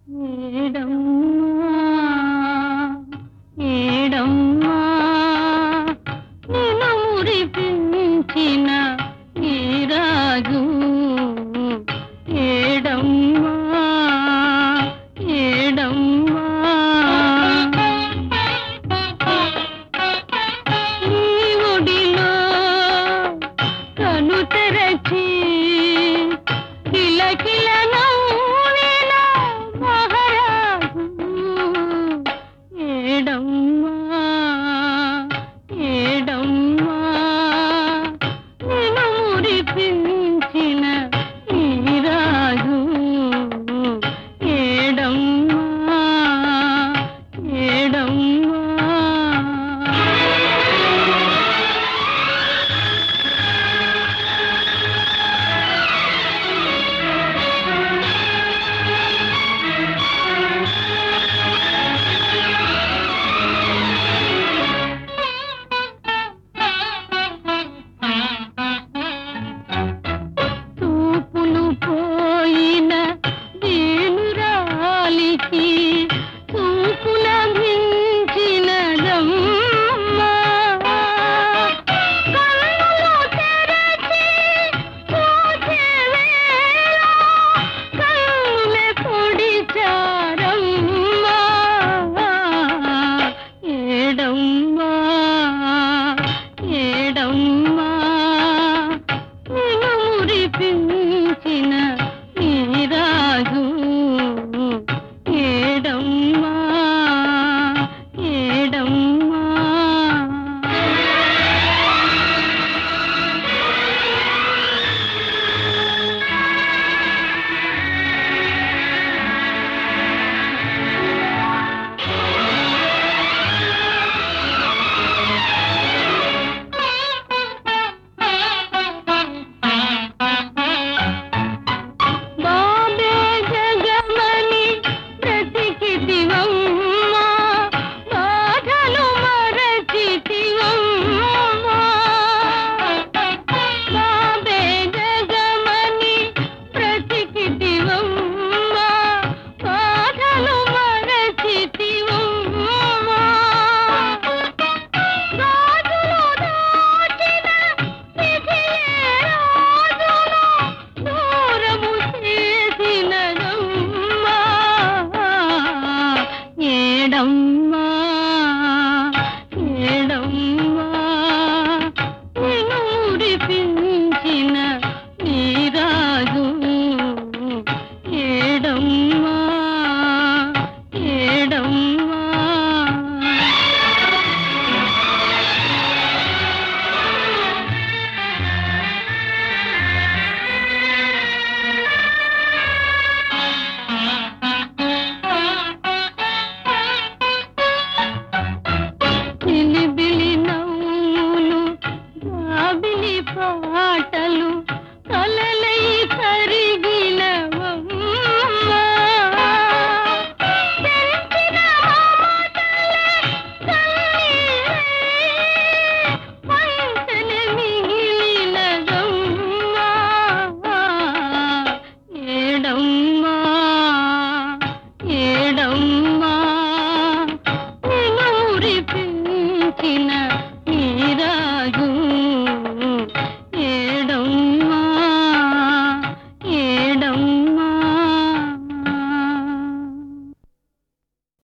ఏడమ్మా ఏడమ్మా నిన్ను మురిపించిన ఈ రాజు ఏడమ్మా ఏడమ్మా నీ ఒడిలో కను తెరచి కిలకిల నవ్విన మహారాజు ఏడమ్మా ఏడమ్మా నిన్ను మురిపించిన ఈ రాజు ఏడమ్మా ఏడమ్మా తూపులు పోయిన దీనురాలికి తూపుల మించినదమ్మా కన్నులు తెరచి చూసే వేళ కన్నులే పొడిచారమ్మా ఏడమ్మా ఏడమ్మా నిన్ను మురిపించిన ఈ రాజు ఏడమ్మా ఏడమ్మా బాబే జగమని బ్రతికితివమ్మా బాధలు మరచితివమ్మా బాబే జగమని బ్రతికితివమ్మా బాధలు మరచితివమ్మా రాజులు దాచిన విధియే రాజును దూరము చేసినదమ్మా ఏడమ్మా ఏడమ్మా నిన్ను మురిపించిన ఈ రాజు ఏడమ్మా ఏడమ్మా చిలిబిలి నవ్వులు జాబిలి పాటలు కలలై కరిగినవమ్మా పెంచిన మమతలే కన్నీరై పంచనే మిగిలినదమ్మా ఏడమ్మా ఏడమ్మా నిన్ను మురిపించిన